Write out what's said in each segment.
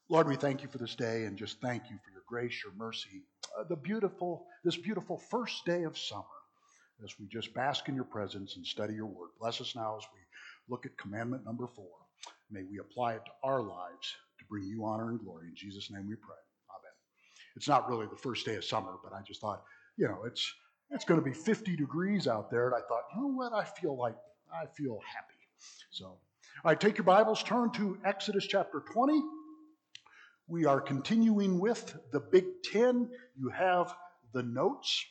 Lord, we thank you for this day and just thank you for your grace, your mercy, this beautiful first day of summer as we just bask in your presence and study your word. Bless us now as we look at commandment number 4. May we apply it to our lives to bring you honor and glory. In Jesus' name we pray. Amen. It's not really the first day of summer, but I just thought, it's going to be 50 degrees out there. And I thought, you know what? I feel happy. So, all right, take your Bibles, turn to Exodus chapter 20. We are continuing with the Big Ten. You have the notes.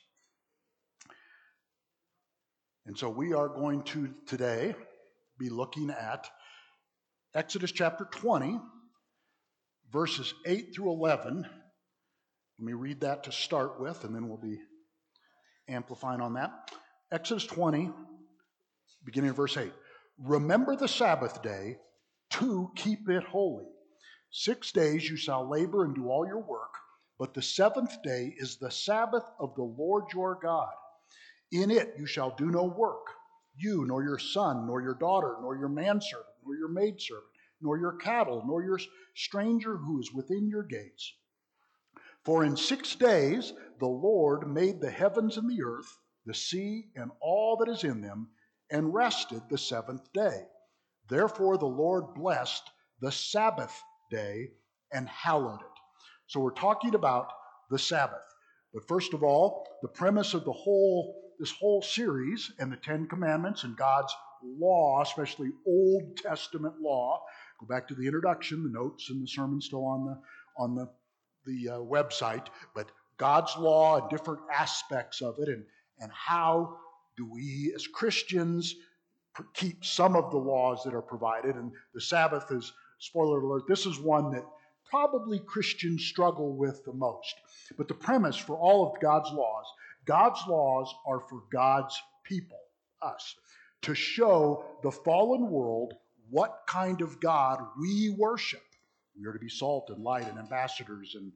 And so we are going to today be looking at Exodus chapter 20, verses 8 through 11. Let me read that to start with, and then we'll be amplifying on that. Exodus 20, beginning of verse 8. Remember the Sabbath day to keep it holy. 6 days you shall labor and do all your work, but the seventh day is the Sabbath of the Lord your God. In it you shall do no work, you, nor your son, nor your daughter, nor your manservant, nor your maidservant, nor your cattle, nor your stranger who is within your gates. For in 6 days the Lord made the heavens and the earth, the sea, and all that is in them, and rested the seventh day. Therefore the Lord blessed the Sabbath day and hallowed it. So we're talking about the Sabbath. But first of all, the premise of this whole series and the Ten Commandments and God's law, especially Old Testament law. Go back to the introduction, the notes and the sermon still on the website. But God's law and different aspects of it, and how do we as Christians keep some of the laws that are provided. And the Sabbath is, spoiler alert, this is one that probably Christians struggle with the most. But the premise for all of God's laws are for God's people, us, to show the fallen world what kind of God we worship. We are to be salt and light and ambassadors and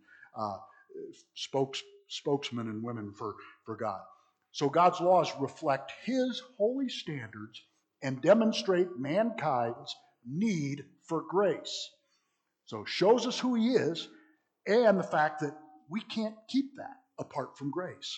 spokesmen and women for God. So God's laws reflect His holy standards and demonstrate mankind's need for grace. So it shows us who He is and the fact that we can't keep that apart from grace.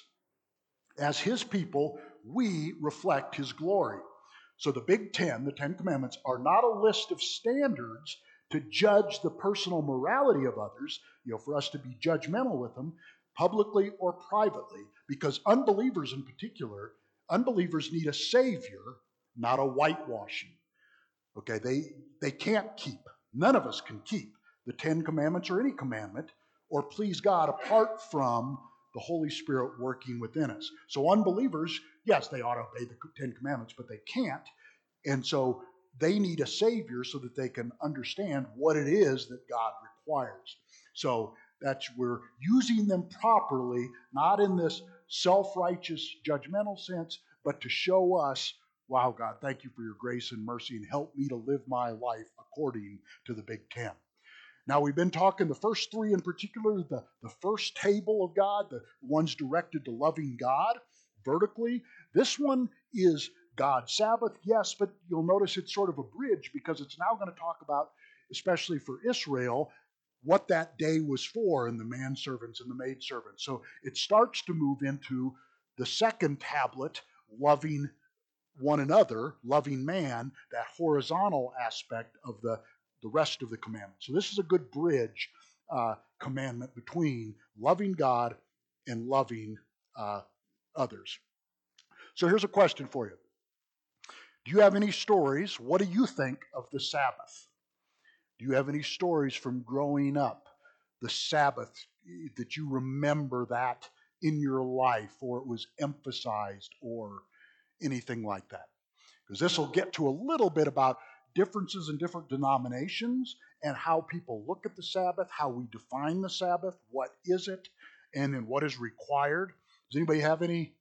As His people, we reflect His glory. So the Big Ten, the Ten Commandments, are not a list of standards to judge the personal morality of others, for us to be judgmental with them, publicly or privately, because unbelievers in particular, unbelievers need a Savior, not a whitewashing. Okay, they can't keep, none of us can keep the Ten Commandments or any commandment or please God apart from the Holy Spirit working within us. So unbelievers, yes, they ought to obey the Ten Commandments, but they can't. And so they need a Savior so that they can understand what it is that God requires. So we're using them properly, not in this self-righteous, judgmental sense, but to show us, wow, God, thank you for your grace and mercy, and help me to live my life according to the Big Ten. Now, we've been talking the first 3 in particular, the first table of God, the ones directed to loving God vertically. This one is God's Sabbath, yes, but you'll notice it's sort of a bridge because it's now going to talk about, especially for Israel, what that day was for and the manservants and the maidservants. So it starts to move into the second tablet, loving one another, loving man, that horizontal aspect of the rest of the commandments. So this is a good bridge commandment between loving God and loving others. So here's a question for you. Do you have any stories? What do you think of the Sabbath? Do you have any stories from growing up, the Sabbath, that you remember that in your life, or it was emphasized, or anything like that? Because this will get to a little bit about differences in different denominations and how people look at the Sabbath, how we define the Sabbath, what is it, and then what is required. Does anybody have any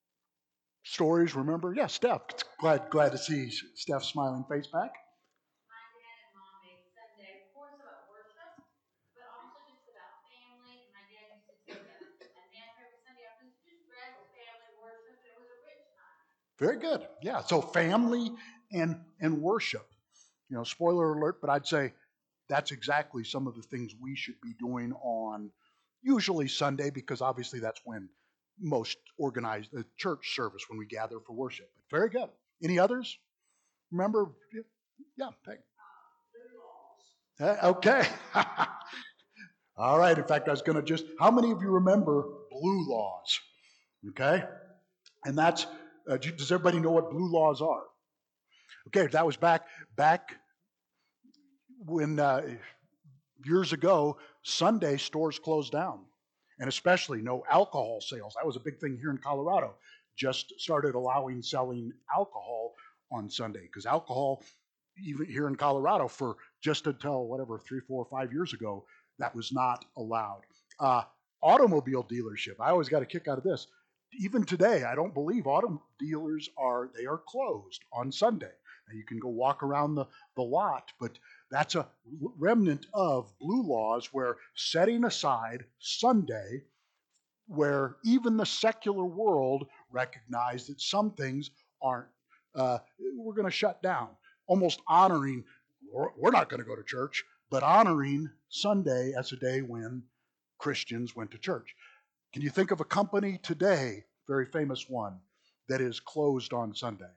stories? Remember? Yeah, Steph. Glad to see Steph's smiling face back. My dad and mom made Sunday, of course, about worship, but also just about family. And my dad used to take a nap every Sunday afternoon to just rest, family, worship, and it was a rich time. Very good. Yeah, so family and worship. Spoiler alert, but I'd say that's exactly some of the things we should be doing on usually Sunday, because obviously that's when most organize the church service, when we gather for worship. Very good. Any others? Remember? Yeah. Thanks. Okay. All right. In fact, I was going to how many of you remember blue laws? Okay. And that's, does everybody know what blue laws are? Okay. That was back when, years ago, Sunday stores closed down. And especially no alcohol sales. That was a big thing here in Colorado. Just started allowing selling alcohol on Sunday, because alcohol, even here in Colorado, for just until whatever 3, 4, 5 years ago, that was not allowed. Automobile dealership. I always got a kick out of this. Even today, I don't believe auto dealers are closed on Sunday. Now you can go walk around the lot, but that's a remnant of blue laws, where setting aside Sunday, where even the secular world recognized that some things aren't, we're going to shut down, almost honoring, we're not going to go to church, but honoring Sunday as a day when Christians went to church. Can you think of a company today, very famous one, that is closed on Sunday?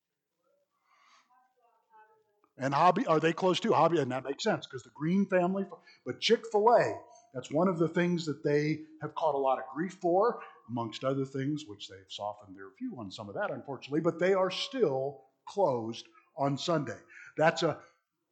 And Hobby, are they close too? Hobby, and that makes sense because the Green family, but Chick-fil-A, that's one of the things that they have caught a lot of grief for, amongst other things, which they've softened their view on some of that, unfortunately, but they are still closed on Sunday. That's a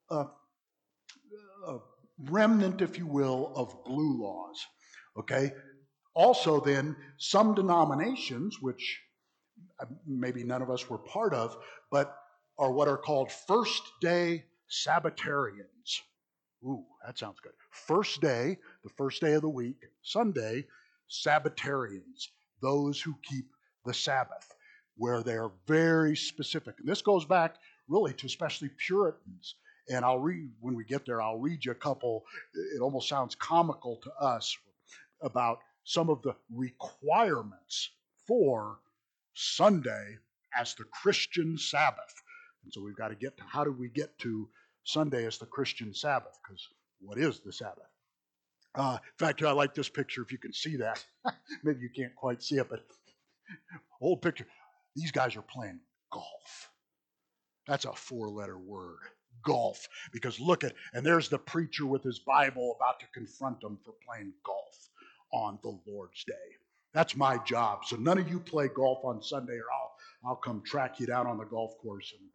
remnant, if you will, of blue laws. Okay? Also, then, some denominations, which maybe none of us were part of, but are what are called first day Sabbatarians. Ooh, that sounds good. First day, the first day of the week, Sunday, Sabbatarians, those who keep the Sabbath, where they're very specific. And this goes back really to especially Puritans. And when we get there, I'll read you a couple. It almost sounds comical to us about some of the requirements for Sunday as the Christian Sabbath. And so we've got to get to, how do we get to Sunday as the Christian Sabbath? Because what is the Sabbath? In fact, I like this picture, if you can see that. Maybe you can't quite see it, but old picture. These guys are playing golf. That's a 4-letter word, golf. Because look at, and there's the preacher with his Bible about to confront them for playing golf on the Lord's Day. That's my job. So none of you play golf on Sunday, or I'll come track you down on the golf course. And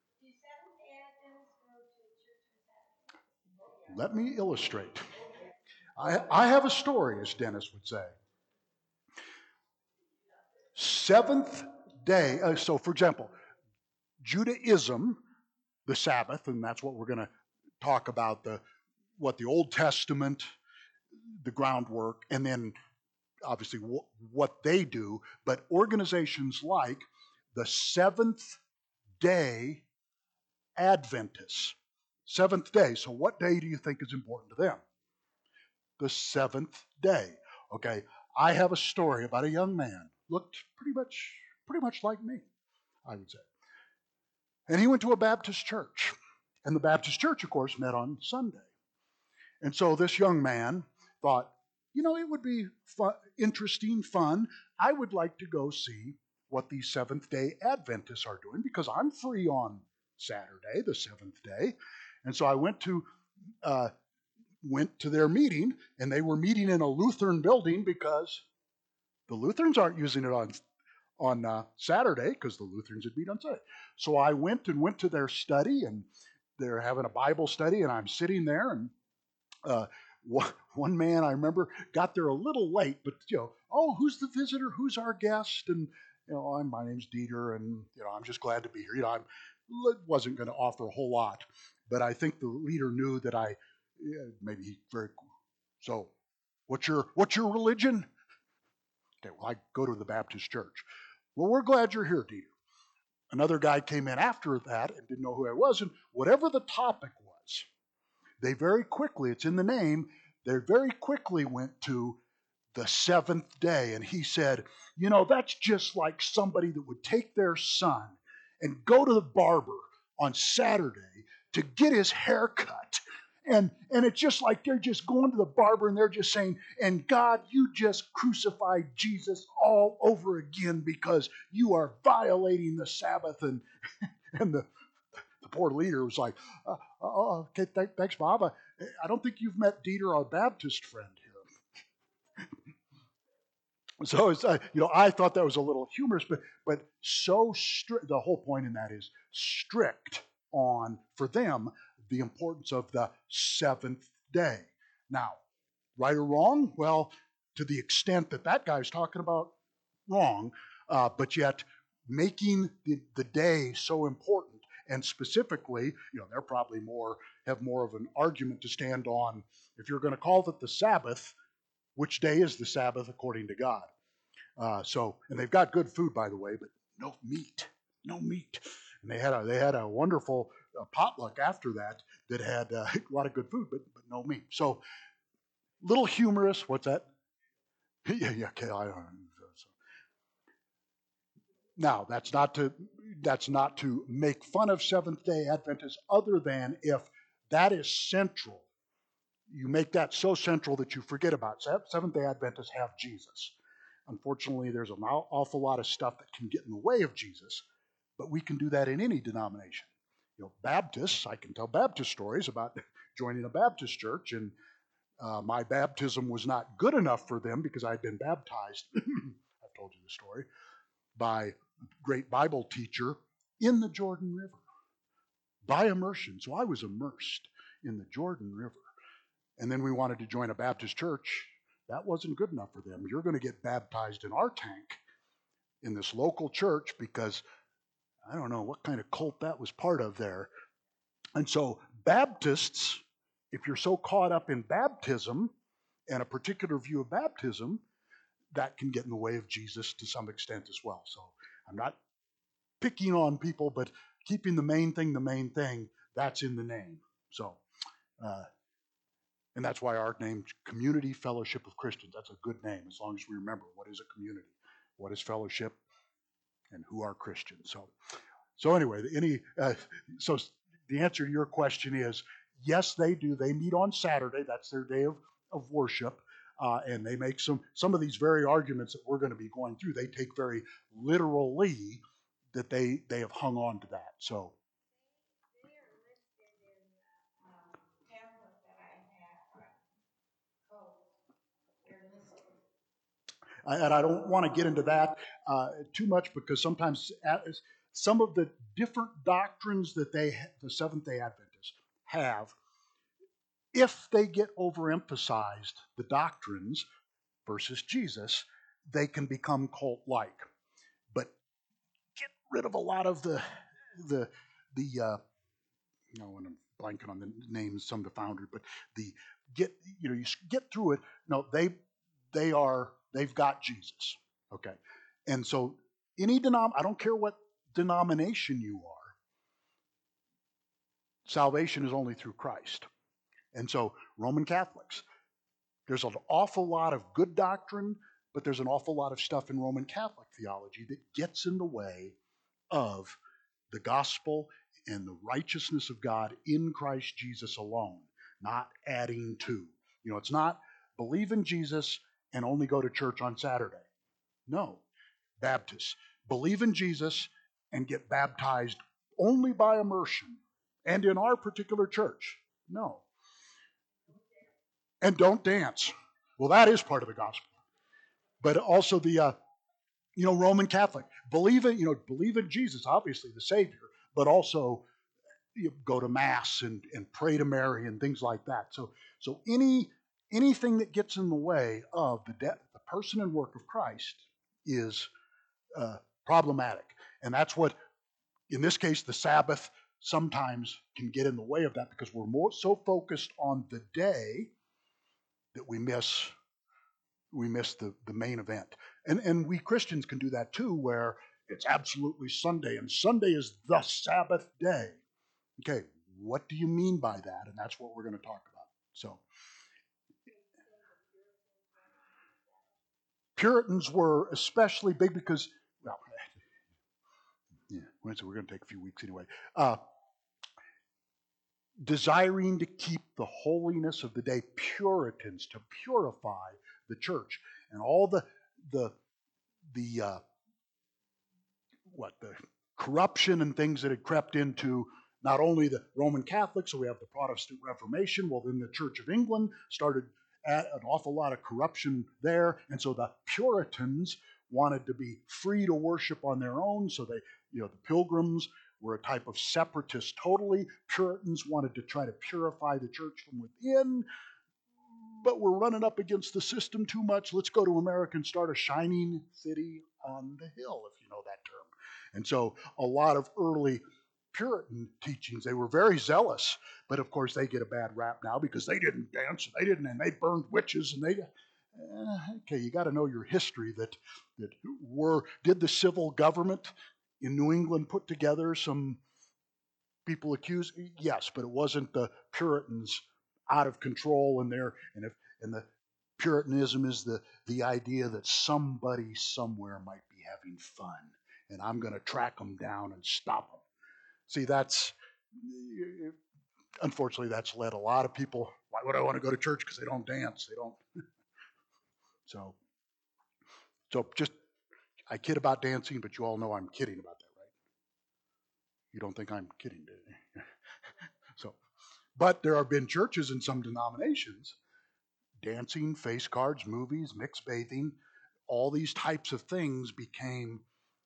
let me illustrate. I have a story, as Dennis would say. Seventh day. So, for example, Judaism, the Sabbath, and that's what we're going to talk about, what the Old Testament, the groundwork, and then obviously what they do, but organizations like the Seventh Day Adventists. Seventh day. So what day do you think is important to them? The seventh day. Okay, I have a story about a young man, looked pretty much like me, I would say. And he went to a Baptist church. And the Baptist church, of course, met on Sunday. And so this young man thought, it would be fun, interesting, fun. I would like to go see what these Seventh Day Adventists are doing, because I'm free on Saturday, the seventh day. And so I went to their meeting, and they were meeting in a Lutheran building because the Lutherans aren't using it on Saturday, because the Lutherans would meet on Sunday. So I went to their study, and they're having a Bible study, and I'm sitting there, and one man I remember got there a little late, but oh, who's the visitor? Who's our guest? And my name's Dieter, and I'm just glad to be here. I wasn't going to offer a whole lot, but I think the leader knew that maybe very cool. So, what's your religion? Okay, well, I go to the Baptist church. Well, we're glad you're here, Dieter. Another guy came in after that and didn't know who I was, and whatever the topic was, they very quickly, it's in the name, they very quickly went to the seventh day. And he said, that's just like somebody that would take their son and go to the barber on Saturday to get his hair cut And it's just like they're just going to the barber and they're just saying, and God, you just crucified Jesus all over again because you are violating the Sabbath. And the poor leader was like, okay, thanks, Bob. I don't think you've met Dieter, our Baptist friend here. So it's, I thought that was a little humorous, but so strict. The whole point in that is strict on, for them, the importance of the seventh day. Now, right or wrong? Well, to the extent that that guy's talking about, wrong, but yet making the day so important, and specifically, they're probably have more of an argument to stand on. If you're going to call it the Sabbath, which day is the Sabbath according to God? And they've got good food, by the way, but no meat. And they had a wonderful potluck after that had a lot of good food, but no meat. So, little humorous. What's that? yeah, okay. I don't know. Now, that's not to make fun of Seventh-day Adventists, other than if that is central. You make that so central that you forget about it. Seventh-day Adventists have Jesus. Unfortunately, there's an awful lot of stuff that can get in the way of Jesus, but we can do that in any denomination. Baptists, I can tell Baptist stories about joining a Baptist church, and my baptism was not good enough for them because I'd been baptized, I've told you the story, by a great Bible teacher in the Jordan River by immersion. So I was immersed in the Jordan River. And then we wanted to join a Baptist church. That wasn't good enough for them. You're going to get baptized in our tank in this local church because I don't know what kind of cult that was part of there. And so Baptists, if you're so caught up in baptism and a particular view of baptism, that can get in the way of Jesus to some extent as well. So I'm not picking on people, but keeping the main thing, that's in the name. So, and that's why our name's Community Fellowship of Christians. That's a good name, as long as we remember what is a community, what is fellowship, and who are Christians. So anyway, so the answer to your question is yes, they do. They meet on Saturday. That's their day of worship. And they make some of these very arguments that we're going to be going through. They take very literally that they have hung on to that. So. They are listed in the pamphlet that I have. Oh, they're listed. And I don't want to get into that too much because sometimes some of the different doctrines that the Seventh-day Adventists have, if they get overemphasized, the doctrines versus Jesus, they can become cult-like. But get rid of a lot of the when I'm blanking on the names, some of the founders, but you get through it. No, they've got Jesus. Okay. And so I don't care what denomination you are, salvation is only through Christ. And so Roman Catholics, there's an awful lot of good doctrine, but there's an awful lot of stuff in Roman Catholic theology that gets in the way of the gospel and the righteousness of God in Christ Jesus alone, not adding to. It's not believe in Jesus and only go to church on Saturday. No. Baptists, believe in Jesus and get baptized only by immersion and in our particular church. No. And don't dance. Well, that is part of the gospel. But also the Roman Catholic, believe in Jesus, obviously the Savior, but also go to Mass and pray to Mary and things like that. So anything that gets in the way of the person and work of Christ is problematic. And that's what, in this case, the Sabbath sometimes can get in the way of that because we're so focused on the day that we miss the main event. And we Christians can do that too, where it's absolutely Sunday, and Sunday is the Sabbath day. Okay, what do you mean by that? And that's what we're going to talk about. So, Puritans were especially big because, well, yeah, so we're going to take a few weeks anyway. desiring to keep the holiness of the day, Puritans, to purify the church. And all the corruption and things that had crept into not only the Roman Catholics, so we have the Protestant Reformation. Well, then the Church of England started an awful lot of corruption there, and so the Puritans wanted to be free to worship on their own. So they, the Pilgrims were a type of separatists totally. Puritans wanted to try to purify the church from within, but we're running up against the system too much. Let's go to America and start a shining city on the hill, if you know that term. And so a lot of early Puritan teachings, they were very zealous, but of course they get a bad rap now because they didn't dance, and they burned witches, and okay, you got to know your history. Did the civil government in New England put together some people accused? Yes, but it wasn't the Puritans out of control and the Puritanism is the idea that somebody somewhere might be having fun, and I'm going to track them down and stop them. See, unfortunately, that's led a lot of people. Why would I want to go to church? Because they don't dance. They don't. So just, I kid about dancing, but you all know I'm kidding about that, right? You don't think I'm kidding, do you? But there have been churches in some denominations, dancing, face cards, movies, mixed bathing, all these types of things became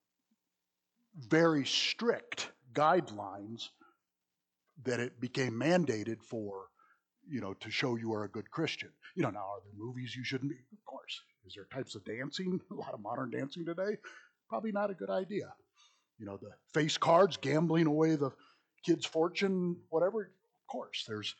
very strict guidelines that it became mandated for, to show you are a good Christian. Now, are there movies you shouldn't be? Of course. Is there types of dancing, a lot of modern dancing today? Probably not a good idea. The face cards, gambling away the kid's fortune, whatever. Of course, there's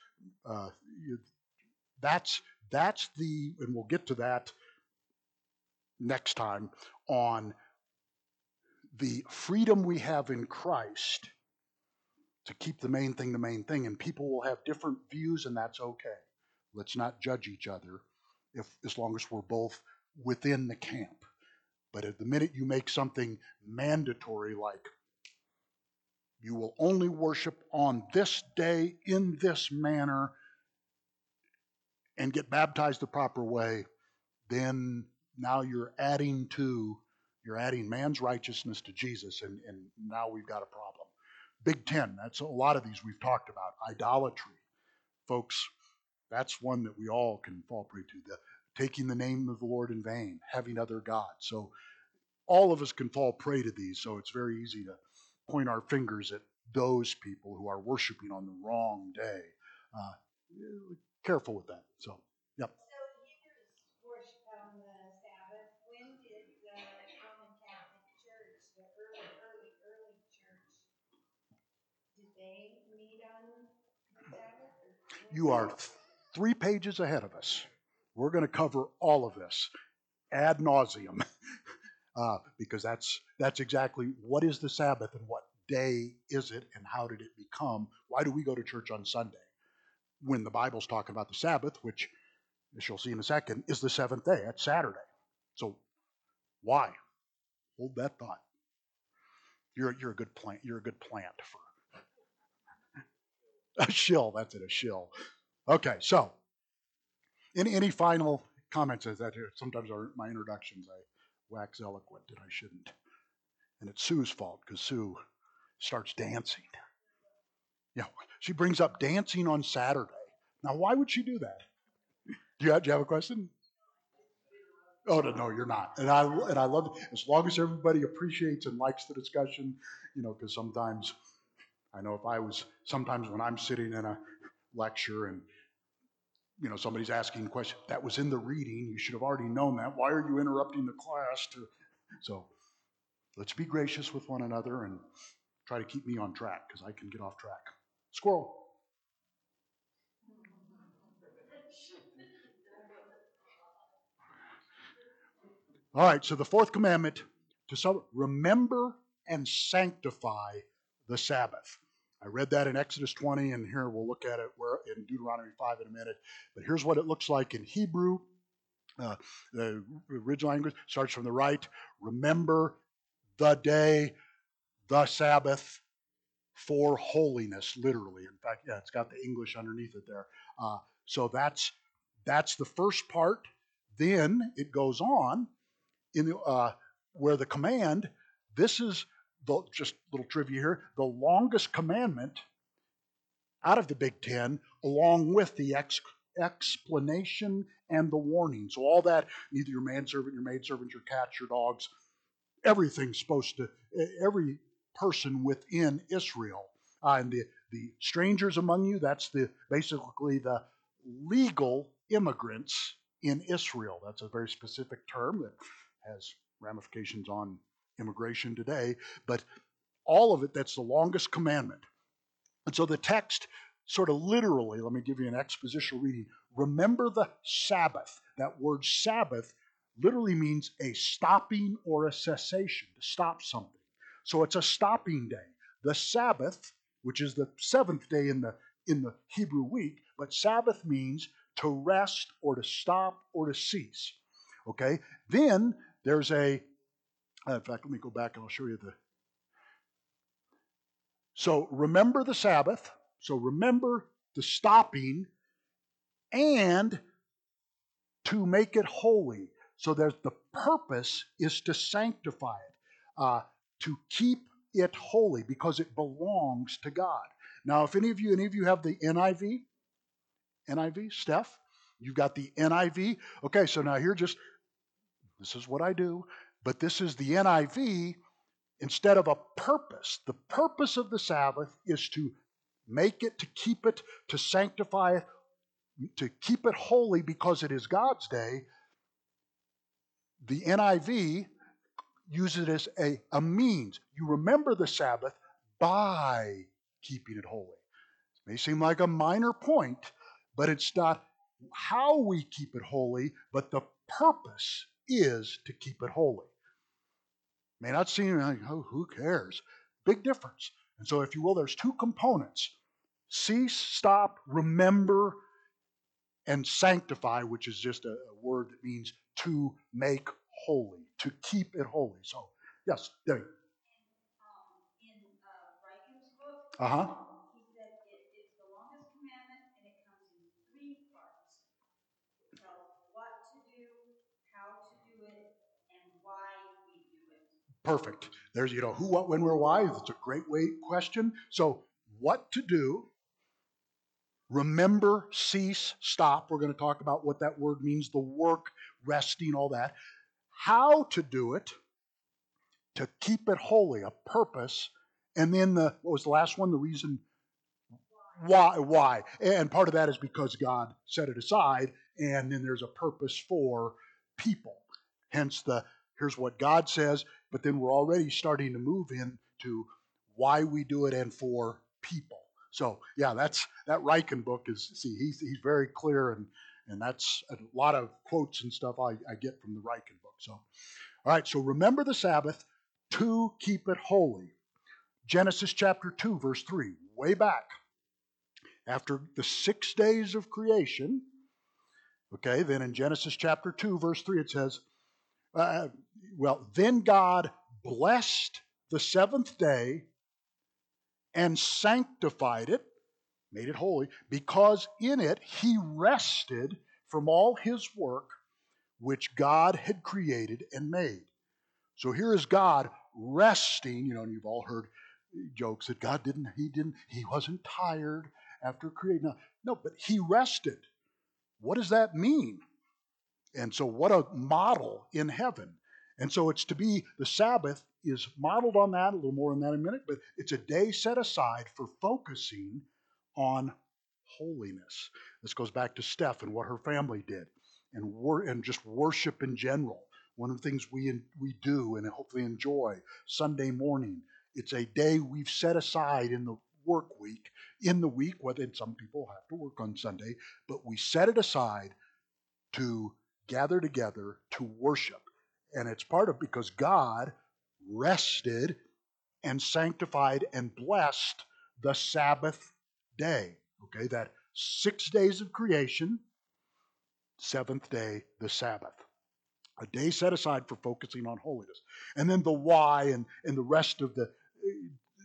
that's and we'll get to that next time, on the freedom we have in Christ to keep the main thing, and people will have different views, and that's okay. Let's not judge each other as long as we're both within the camp. But at the minute you make something mandatory, like you will only worship on this day in this manner and get baptized the proper way, then now you're adding man's righteousness to Jesus, and now we've got a problem. Big Ten, that's a lot of these we've talked about. Idolatry. Folks, that's one that we all can fall prey to. Taking the name of the Lord in vain, having other gods. So all of us can fall prey to these, so it's very easy to point our fingers at those people who are worshiping on the wrong day. Careful with that. So, yep. So Hebrews worship on the Sabbath. When did the Roman Catholic Church, the early church, did they meet on the Sabbath? You are 3 pages ahead of us. We're going to cover all of this ad nauseum, because that's exactly what is the Sabbath and what day is it and how did it become? Why do we go to church on Sunday when the Bible's talking about the Sabbath, which, as you'll see in a second, is the seventh day? That's Saturday. So why? Hold that thought. You're a good plant. You're a good plant for a shill. That's it, a shill. Okay, so any final comments? As that sometimes my introductions I wax eloquent and I shouldn't, and it's Sue's fault because Sue starts dancing. Yeah, she brings up dancing on Saturday. Now, why would she do that? Do you have a question? Oh no, you're not. And I love it as long as everybody appreciates and likes the discussion, because sometimes I know sometimes when I'm sitting in a lecture and somebody's asking a question that was in the reading, you should have already known that. Why are you interrupting the class? So let's be gracious with one another and try to keep me on track because I can get off track. Squirrel. All right, so the fourth commandment, remember and sanctify the Sabbath. I read that in Exodus 20, and here we'll look at it in Deuteronomy 5 in a minute. But here's what it looks like in Hebrew. The original language starts from the right. Remember the day, the Sabbath, for holiness, literally. In fact, yeah, it's got the English underneath it there. So that's the first part. Then it goes on in where the command. This is just a little trivia here. The longest commandment out of the Big Ten, along with the explanation and the warning. So all that, either your manservant, your maidservant, your cats, your dogs, everything's supposed to, every person within Israel. And the strangers among you, that's basically the legal immigrants in Israel. That's a very specific term that has ramifications on immigration today. But all of it, that's the longest commandment. And so the text sort of literally, let me give you an expositional reading. Remember the Sabbath. That word Sabbath literally means a stopping or a cessation, to stop something. So it's a stopping day. The Sabbath, which is the seventh day in the Hebrew week, but Sabbath means to rest or to stop or to cease. Okay? Then there's in fact, let me go back and I'll show you so remember the Sabbath. So remember the stopping and to make it holy. So there's the purpose is to sanctify it, to keep it holy because it belongs to God. Now, if any of you have the NIV, Steph, you've got the NIV. Okay, so now this is what I do, but this is the NIV instead of a purpose. The purpose of the Sabbath is to make it, to keep it, to sanctify it, to keep it holy because it is God's day. The NIV uses it as a means. You remember the Sabbath by keeping it holy. It may seem like a minor point, but it's not how we keep it holy, but the purpose is to keep it holy. May not seem like, oh, who cares? Big difference. And so, if you will, there's two components: cease, stop, remember, and sanctify, which is just a word that means to make holy, to keep it holy. So, yes, there you go. In Reichen's book, Uh-huh. he said it's the longest commandment and it comes in three parts. It tells what to do, how to do it, and why we do it. Perfect. There's, who, what, when, where, why. That's a great question. So, what to do, remember, cease, stop. We're going to talk about what that word means, the work, resting, all that. How to do it, to keep it holy, a purpose. And then what was the last one? The reason why. And part of that is because God set it aside, and then there's a purpose for people. Hence here's what God says, but then we're already starting to move into why we do it and for people. So yeah, that Reichen book he's very clear, and that's a lot of quotes and stuff I get from the Reichen book. So all right, so remember the Sabbath to keep it holy. Genesis chapter 2, verse 3, way back. After the 6 days of creation, okay, then in Genesis chapter 2, verse 3, it says, then God blessed the seventh day and sanctified it, made it holy, because in it he rested from all his work which God had created and made. So here is God resting, and you've all heard jokes that God he wasn't tired after creating. No, but he rested. What does that mean? And so what a model in heaven. And so it's to be, the Sabbath is modeled on that, a little more on that in a minute, but it's a day set aside for focusing on holiness. This goes back to Steph and what her family did, and just worship in general. One of the things we do and hopefully enjoy Sunday morning. It's a day we've set aside in the work week, whether some people have to work on Sunday, but we set it aside to gather together to worship. And it's because God rested and sanctified and blessed the Sabbath day. Okay, that 6 days of creation, seventh day, the Sabbath. A day set aside for focusing on holiness. And then the why and the rest of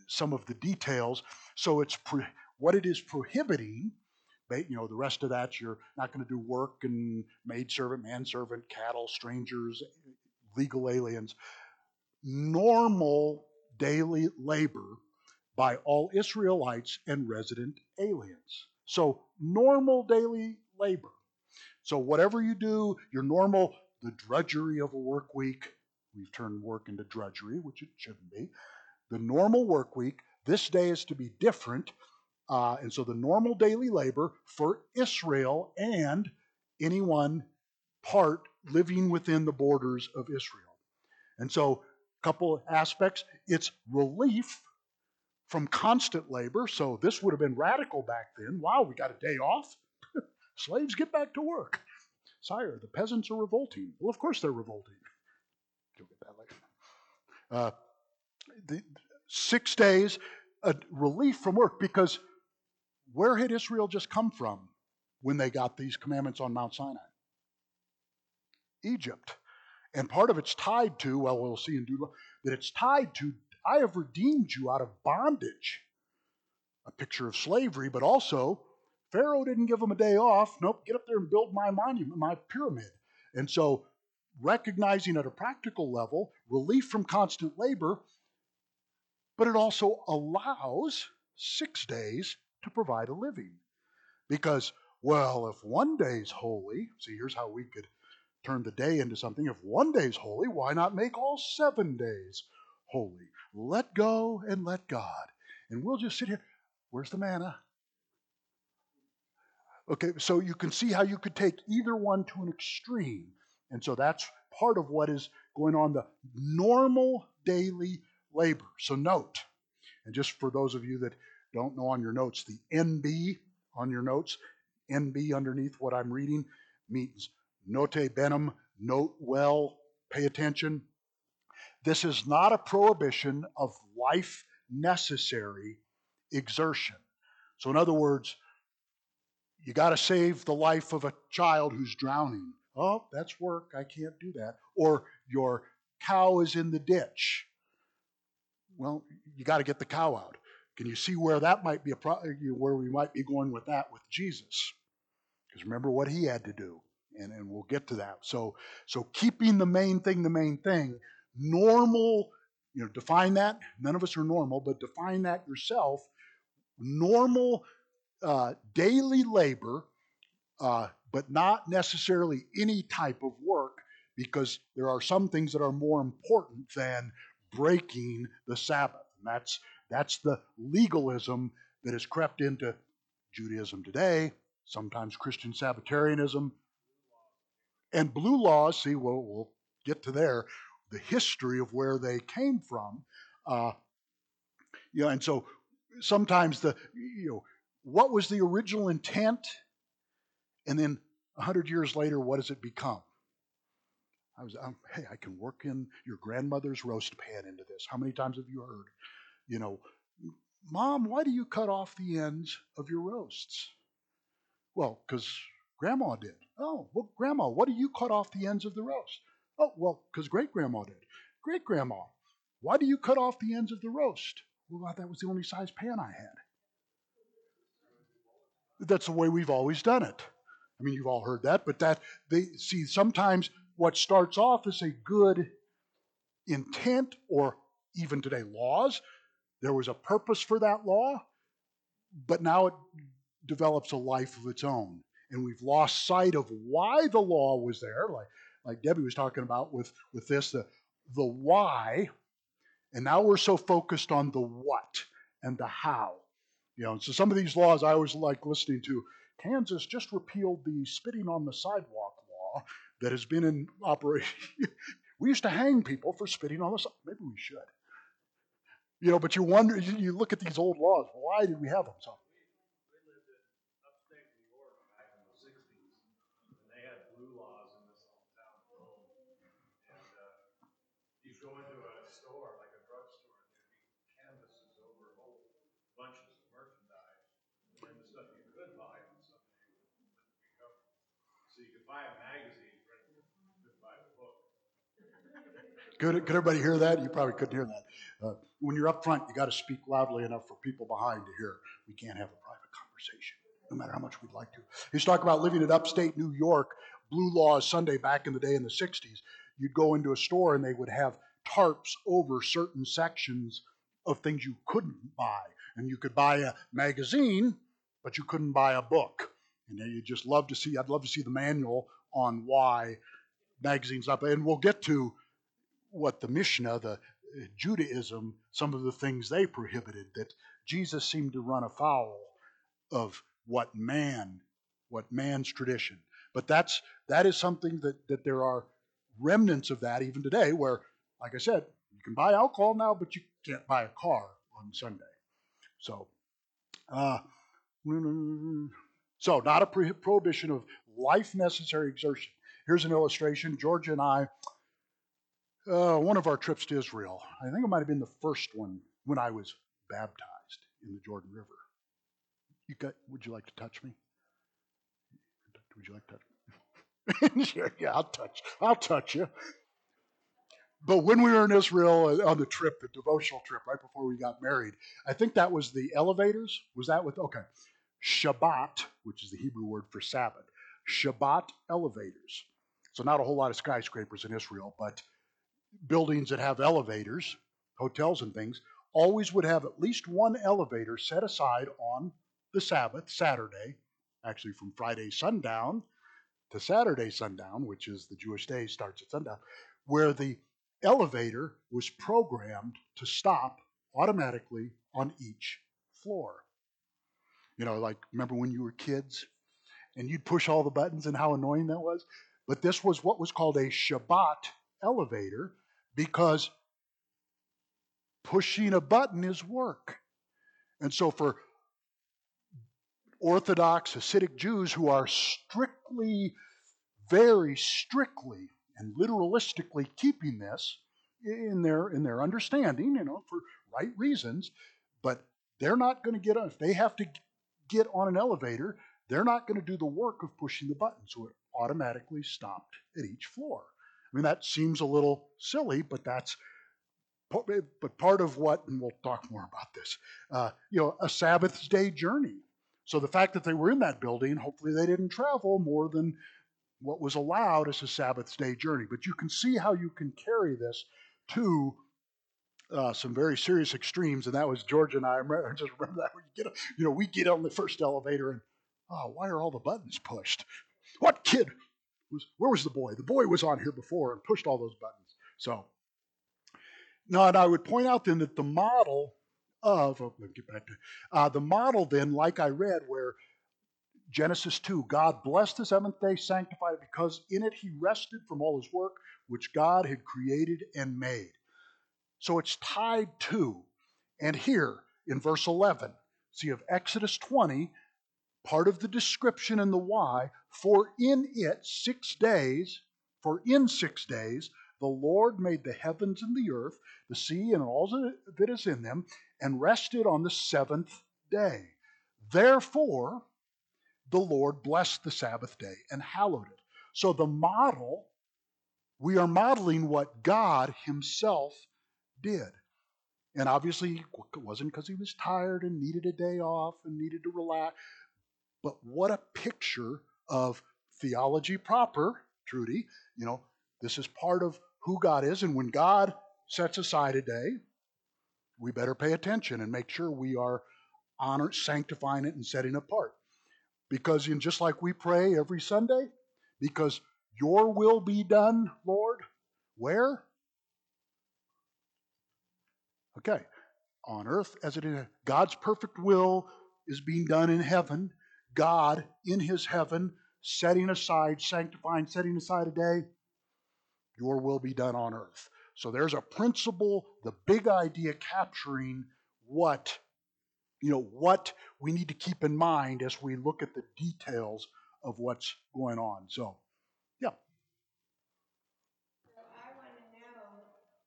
some of the details. So what it is prohibiting. The rest of that, you're not going to do work and maidservant, manservant, cattle, strangers, legal aliens. Normal daily labor by all Israelites and resident aliens. So normal daily labor. So whatever you do, your normal, the drudgery of a work week, we've turned work into drudgery, which it shouldn't be. The normal work week, this day is to be different. And so the normal daily labor for Israel and anyone part living within the borders of Israel. And so a couple aspects. It's relief from constant labor. So this would have been radical back then. Wow, we got a day off? Slaves, get back to work. Sire, the peasants are revolting. Well, of course they're revolting. You'll get that later. The 6 days, relief from work, because where had Israel just come from when they got these commandments on Mount Sinai? Egypt. And part of it's tied to, well, we'll see in Deuteronomy, that it's tied to, I have redeemed you out of bondage. A picture of slavery, but also Pharaoh didn't give them a day off. Nope, get up there and build my monument, my pyramid. And so recognizing at a practical level relief from constant labor, but it also allows 6 days to provide a living. Because, well, if one day's holy, see, here's how we could turn the day into something. If one day's holy, why not make all 7 days holy? Let go and let God. And we'll just sit here. Where's the manna? Okay, so you can see how you could take either one to an extreme. And so that's part of what is going on, the normal daily labor. So note, and just for those of you that don't know on your notes, the NB on your notes, NB underneath what I'm reading means note benum, note well, pay attention. This is not a prohibition of life necessary exertion. So in other words, you got to save the life of a child who's drowning. Oh, that's work. I can't do that. Or your cow is in the ditch. Well, you got to get the cow out. Can you see where that might be where we might be going with that with Jesus? Because remember what he had to do, and we'll get to that. So keeping the main thing, normal. Define that. None of us are normal, but define that yourself. Normal daily labor, but not necessarily any type of work, because there are some things that are more important than breaking the Sabbath. And that's the legalism that has crept into Judaism today, sometimes Christian Sabbatarianism, and blue laws. See, we'll get to there, the history of where they came from. And so sometimes what was the original intent? And then 100 years later, what does it become? Hey, I can work in your grandmother's roast pan into this. How many times have you heard, Mom, why do you cut off the ends of your roasts? Well, because Grandma did. Oh, well, Grandma, what do you cut off the ends of the roast? Oh, well, because Great-Grandma did. Great-Grandma, why do you cut off the ends of the roast? Well, that was the only size pan I had. That's the way we've always done it. I mean, you've all heard that, but sometimes what starts off as a good intent, or even today laws, there was a purpose for that law, but now it develops a life of its own. And we've lost sight of why the law was there, like Debbie was talking about with this, the why, and now we're so focused on the what and the how. So some of these laws I always like listening to. Kansas just repealed the spitting on the sidewalk law that has been in operation. We used to hang people for spitting on the sidewalk. Maybe we should. But you wonder, you look at these old laws, why did we have them? So, We lived in upstate New York back in the 60s, and they had blue laws in this little town of Rome. And you go into a store, like a drugstore, and there'd be canvases over whole bunches of merchandise. And then the stuff you could buy and some that you wouldn't be covered. So you could buy a magazine, but you couldn't buy a book. Could everybody hear that? You probably couldn't hear that. When you're up front, you got to speak loudly enough for people behind to hear. We can't have a private conversation, no matter how much we'd like to. He's talking about living in upstate New York, Blue Laws Sunday back in the day in the 60s. You'd go into a store and they would have tarps over certain sections of things you couldn't buy. And you could buy a magazine, but you couldn't buy a book. And you'd just love to see, I'd love to see the manual on why magazines not. And we'll get to what the Mishnah, the Judaism, some of the things they prohibited, that Jesus seemed to run afoul of what man's tradition. But that is something that there are remnants of that even today, where, like I said, you can buy alcohol now, but you can't buy a car on Sunday. So, not a prohibition of life necessary exertion. Here's an illustration. Georgia and I, one of our trips to Israel, I think it might have been the first one when I was baptized in the Jordan River. Would you like to touch me? Would you like to touch me? Sure, yeah, I'll touch you. But when we were in Israel on the trip, the devotional trip, right before we got married, I think that was the elevators. Was that okay? Shabbat, which is the Hebrew word for Sabbath. Shabbat elevators. So not a whole lot of skyscrapers in Israel, but buildings that have elevators, hotels and things, always would have at least one elevator set aside on the Sabbath, Saturday, actually from Friday sundown to Saturday sundown, which is the Jewish day starts at sundown, where the elevator was programmed to stop automatically on each floor. Like remember when you were kids and you'd push all the buttons and how annoying that was? But this was what was called a Shabbat elevator, because pushing a button is work. And so for Orthodox Hasidic Jews who are very strictly and literalistically keeping this in their understanding, for right reasons, but they're not going to get on. If they have to get on an elevator, they're not going to do the work of pushing the button, so it automatically stopped at each floor. I mean, that seems a little silly, but part of what, and we'll talk more about this, a Sabbath day journey. So the fact that they were in that building, hopefully they didn't travel more than what was allowed as a Sabbath day journey. But you can see how you can carry this to some very serious extremes, and that was Georgia and I just remember that we get on the first elevator and why are all the buttons pushed? What kid where was the boy? The boy was on here before and pushed all those buttons. So no, and I would point out then that the model of get back to the model then, like I read, where Genesis 2, God blessed the seventh day, sanctified it, because in it he rested from all his work which God had created and made. So it's tied to, and here in verse 11, see of Exodus 20, part of the description and the why, for in 6 days, the Lord made the heavens and the earth, the sea and all that is in them, and rested on the seventh day. Therefore, the Lord blessed the Sabbath day and hallowed it. So the model, we are modeling what God himself did. And obviously, it wasn't because he was tired and needed a day off and needed to relax. But what a picture of theology proper, Trudy. This is part of who God is. And when God sets aside a day, we better pay attention and make sure we are sanctifying it and setting apart. Because just like we pray every Sunday, because your will be done, Lord, where? Okay, on earth as it is. God's perfect will is being done in heaven. God in his heaven, setting aside, sanctifying, setting aside a day, your will be done on earth. So there's a principle, the big idea capturing what we need to keep in mind as we look at the details of what's going on. So, yeah. So I want to know,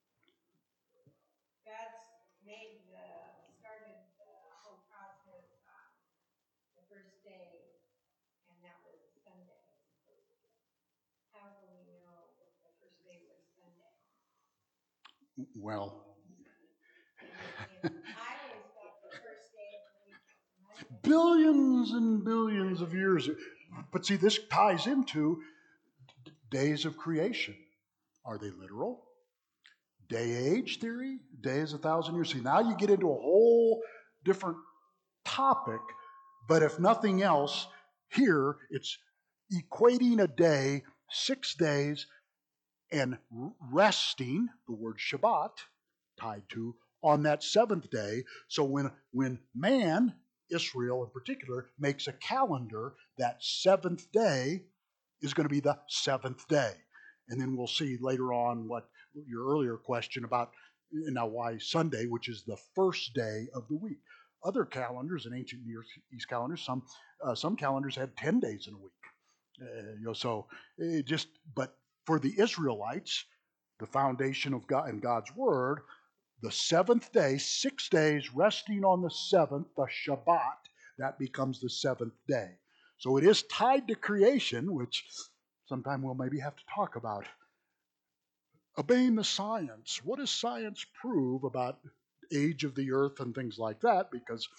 God's started the whole process on the first day, and that was Sunday. How will we know if the first day was Sunday? Well, I always thought the first day of the week was Monday. billions and billions of years. But see, this ties into days of creation. Are they literal? Day age theory? Day is 1,000 years. See, now you get into a whole different topic, but if nothing else, here it's equating a day, 6 days, and resting, the word Shabbat, tied to, on that seventh day. So when man, Israel in particular, makes a calendar, that seventh day is going to be the seventh day. And then we'll see later on what your earlier question about now why Sunday, which is the first day of the week. Other calendars, in ancient Near East calendars, some calendars had 10 days in a week. So it just, but for the Israelites, the foundation of God and God's word, the seventh day, 6 days resting on the seventh, the Shabbat, that becomes the seventh day. So it is tied to creation, which sometime we'll maybe have to talk about. Obeying the science. What does science prove about age of the earth and things like that?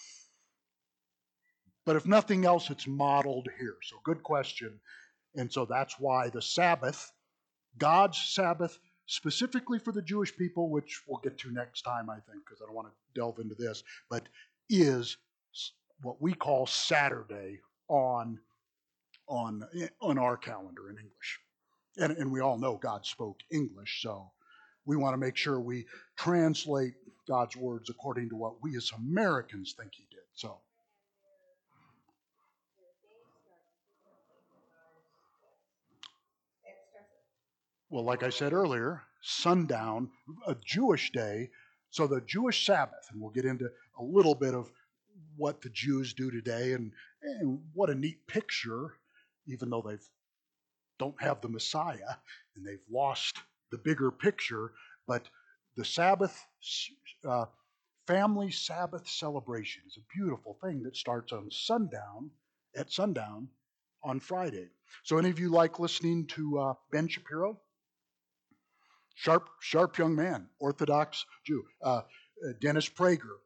But if nothing else, it's modeled here. So good question. And so that's why the Sabbath, God's Sabbath, specifically for the Jewish people, which we'll get to next time, I think, because I don't want to delve into this, but is what we call Saturday on our calendar in English. And we all know God spoke English, so we want to make sure we translate God's words according to what we as Americans think He did. So, well, like I said earlier, sundown, a Jewish day, so the Jewish Sabbath, and we'll get into a little bit of what the Jews do today, and what a neat picture, even though they don't have the Messiah and they've lost the bigger picture, but the Sabbath, family Sabbath celebration is a beautiful thing that starts on at sundown on Friday. So any of you like listening to Ben Shapiro? Sharp young man, Orthodox Jew. Dennis Prager,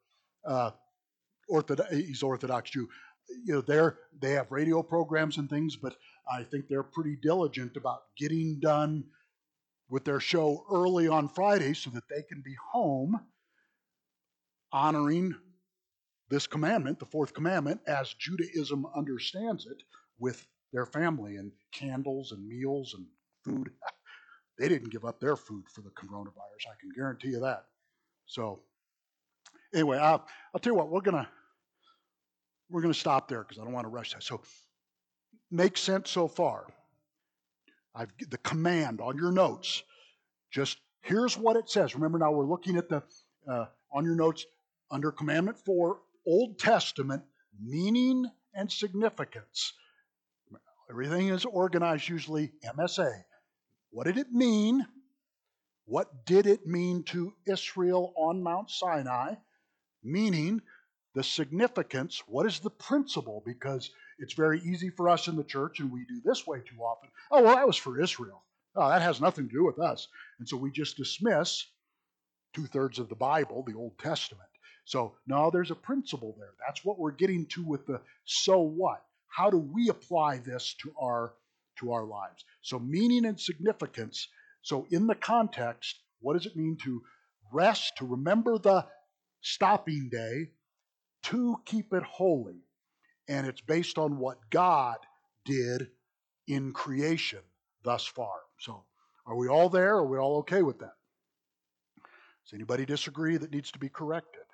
he's Orthodox Jew. They have radio programs and things, but I think they're pretty diligent about getting done with their show early on Friday so that they can be home honoring this commandment, the fourth commandment, as Judaism understands it, with their family and candles and meals and food. They didn't give up their food for the coronavirus. I can guarantee you that. So anyway, I'll tell you what, we're gonna stop there because I don't want to rush that. So makes sense so far. The command on your notes. Just here's what it says. Remember now we're looking at the on your notes under Commandment 4, Old Testament meaning and significance. Everything is organized usually MSA. What did it mean? What did it mean to Israel on Mount Sinai? Meaning, the significance, what is the principle? Because it's very easy for us in the church, and we do this way too often. Oh, well, that was for Israel. Oh, that has nothing to do with us. And so we just dismiss 2/3 of the Bible, the Old Testament. So, no, there's a principle there. That's what we're getting to with the so what. How do we apply this to our lives? So, meaning and significance. So, in the context, what does it mean to rest, to remember the stopping day, to keep it holy? And it's based on what God did in creation thus far. So, are we all there? Are we all okay with that? Does anybody disagree that needs to be corrected?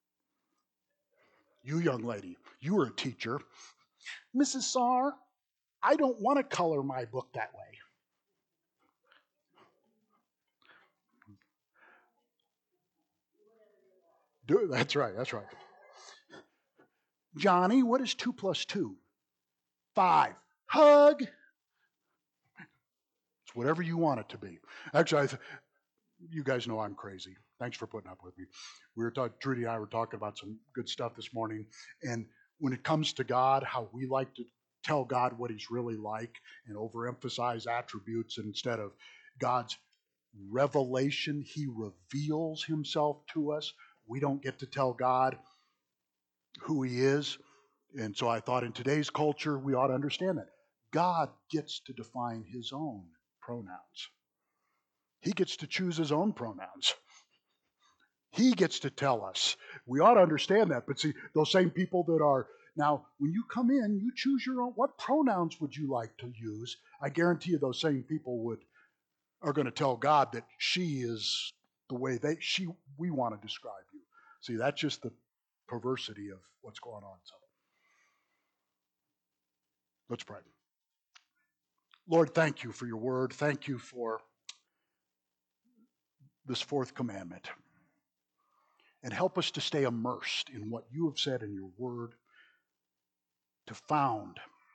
You, young lady, you were a teacher. Mrs. Sarr, I don't want to color my book that way. That's right. Johnny, what is 2 + 2? 5. Hug. It's whatever you want it to be. Actually, you guys know I'm crazy. Thanks for putting up with me. Trudy and I were talking about some good stuff this morning, and when it comes to God, how we like to tell God what He's really like and overemphasize attributes instead of God's revelation. He reveals himself to us. We don't get to tell God who he is. And so I thought in today's culture, we ought to understand that. God gets to define his own pronouns. He gets to choose his own pronouns. He gets to tell us. We ought to understand that. But see, those same people that are, now, when you come in, you choose your own. What pronouns would you like to use? I guarantee you those same people are going to tell God that she is the way we want to describe you. See, that's just the perversity of what's going on. So let's pray. Lord, thank you for your word. Thank you for this fourth commandment. And help us to stay immersed in what you have said in your word, to found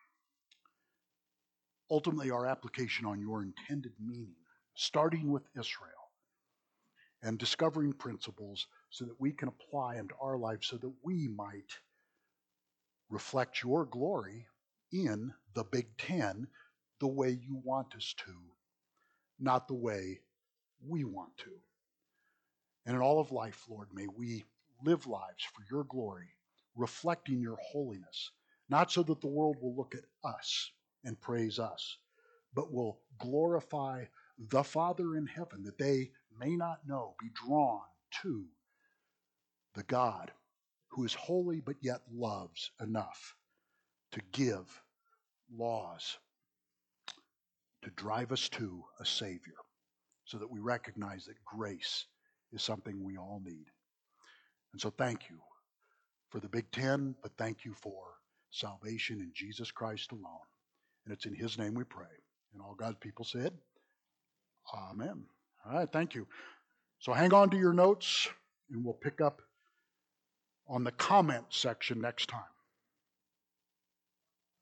ultimately our application on your intended meaning, starting with Israel and discovering principles so that we can apply into our lives so that we might reflect your glory in the Big Ten the way you want us to, not the way we want to. And in all of life, Lord, may we live lives for your glory, reflecting your holiness, not so that the world will look at us and praise us, but will glorify the Father in heaven, that they may not know, be drawn to the God who is holy but yet loves enough to give laws to drive us to a Savior, so that we recognize that grace is something we all need. And so thank you for the Big Ten, but thank you for salvation in Jesus Christ alone. And it's in his name we pray. And all God's people said, Amen. All right, thank you. So hang on to your notes, and we'll pick up on the comment section next time.